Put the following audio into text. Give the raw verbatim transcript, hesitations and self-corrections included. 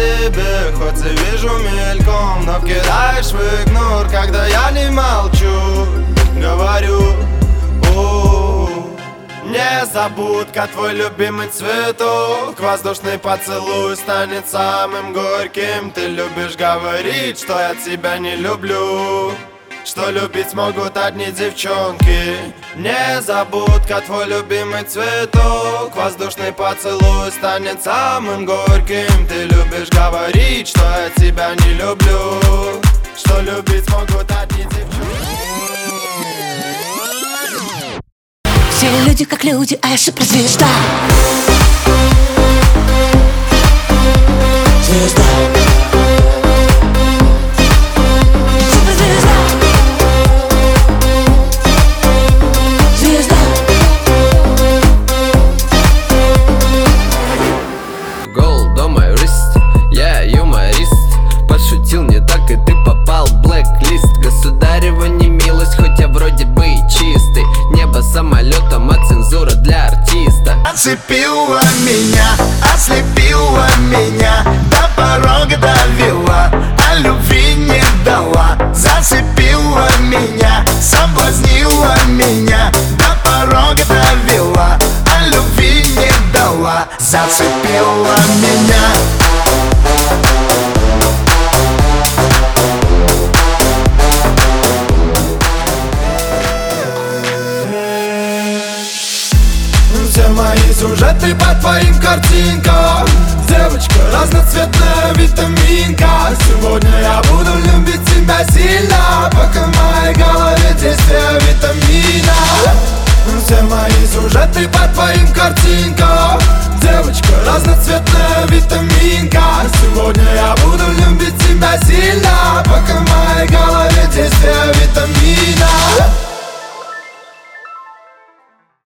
тебе, хоть и вижу мельком, но кидаешь в игнор, когда я не молчу. Говорю, у незабудка, твой любимый цветок. Воздушный поцелуй станет самым горьким. Ты любишь говорить, что я тебя не люблю, что любить могут одни девчонки. Незабудка, твой любимый цветок. Воздушный поцелуй станет самым горьким. Ты любишь говорить, что я тебя не люблю, что любить могут одни девчонки. Все люди как люди, а я суперзвезда. Звезда. Суперзвезда. Звезда. Gold on my wrist, я юморист. Пошутил не так, и ты попал в блэк-лист. Государева не милость, хоть я вроде бы и чистый. Небо самолетом, а цензура для артиста. Оцепила меня, ослепила меня, до порога довела, а любви не дала. Зацепила меня, соблазнила меня, до порога довела, а любви не дала. Зацепила меня. Все мои сюжеты по твоим картинкам. Девочка разноцветная витаминка. Сегодня я буду любить тебя сильно, пока в моей голове действие витамина. Все мои сюжеты по твоим картинкам. Девочка разноцветная витаминка. Сегодня я буду любить тебя сильно, пока в моей голове действие